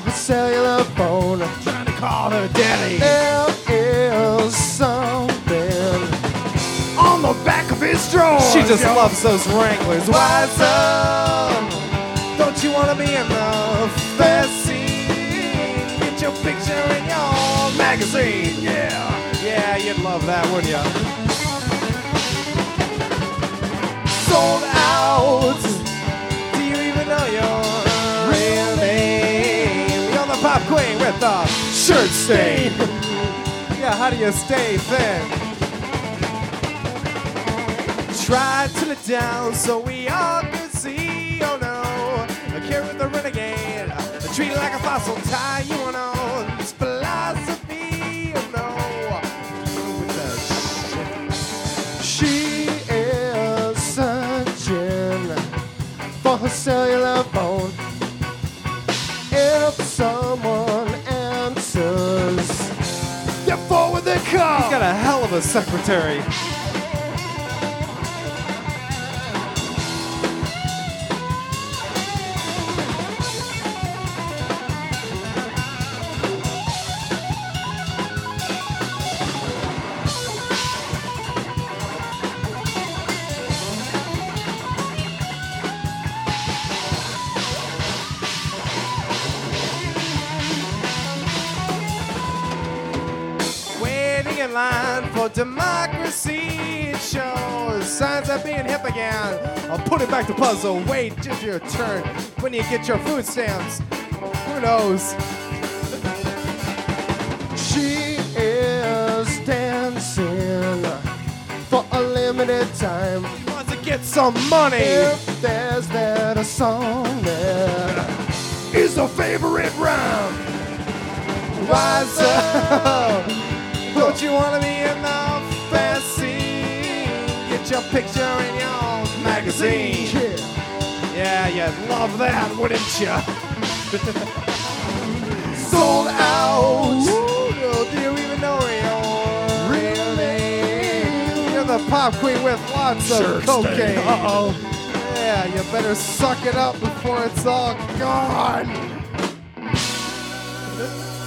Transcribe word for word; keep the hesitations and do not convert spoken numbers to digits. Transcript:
a cellular phone. Trying to call her daddy. There is something On the back of his drawers. She just yo. loves those Wranglers. Wise up, don't you wanna be in the first scene? Get your picture in your magazine. Yeah. Yeah, you'd love that, wouldn't ya? Sold out. Do you even know your real name? You're the pop queen with the shirt stain. Yeah, how do you stay thin? Tried to let down so we all could see. Oh no, I care with the renegade. Treat it like a fossil tie. You wanna know this philosophy? Oh no, with the shit. She is searching for her cellular phone. If someone answers, You forward the call. he's got a hell of a secretary. Waiting in line for democracy. It shows signs of being hip again. I'll put it back to puzzle. Wait, just your turn. When you get your food stamps, who knows? She is dancing for a limited time. She wants to get some money. If there's that a song there Is a favorite rhyme. Wise up. Don't you wanna be in the fast scene? Get your picture in your magazine. Yeah, you'd love that, wouldn't you? Sold out. Ooh, do you even know your real name? You're the pop queen with lots of Sure cocaine. stain. Uh-oh. Yeah, you better suck it up before it's all gone.